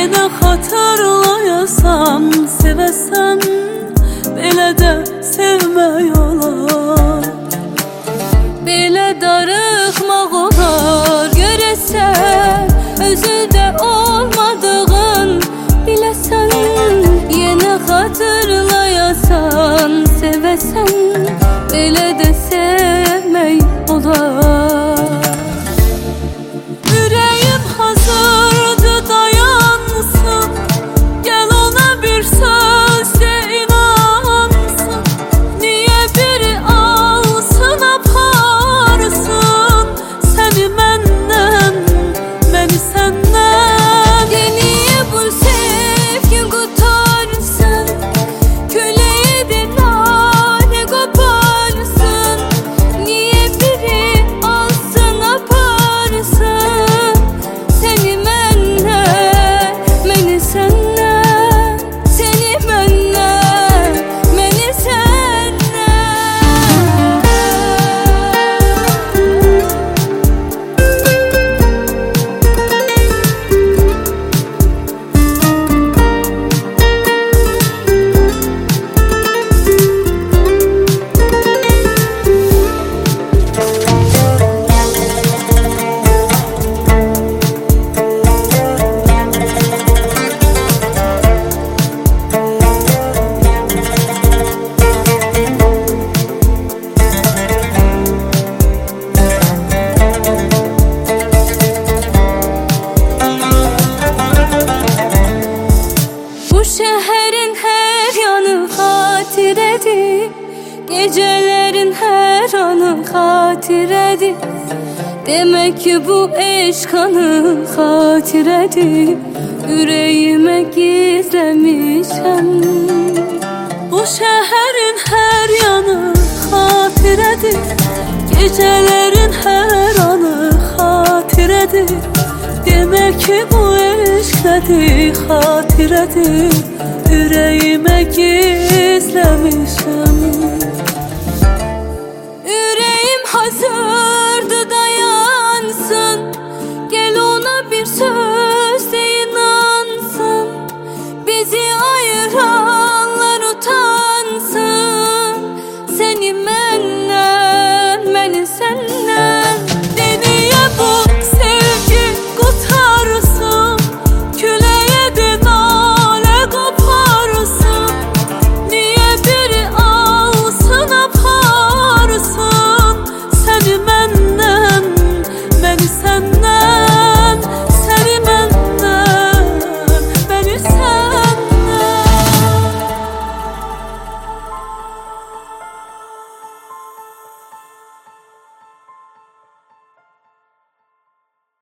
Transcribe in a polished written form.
Yenə xatırlayasam, sevəsən belə də sevmək olar. Belə darıxmaq olar, görəsən özüdə olmadığın biləsən. Yenə xatırlayasan, sevəsən belə də sevmək olar. Ürəyim hazırdır, dayansın, gəl ona bir söz de inansın. Niyə biri alsın, aparsın səni məndən, məni səndən. Yeniyə bu sevgin qutarsın, küləyə də lalə qoparsın. Niyə biri alsın, aparsın səni məndən, məni səndən. Səni məndən, məni səndən. Bu şəhərin hər yanı xatirədir, gecələrin hər anı xatirədir. Demək ki bu eşq anı xatirədir, ürəyimə gizləmişəm. Bu şəhərin hər yanı xatirədir, gecələrin hər anı xatirədir. Demək ki bu eşq nədir, xatirədir, ürəyimə gizləmişəm. Ürəyim hazır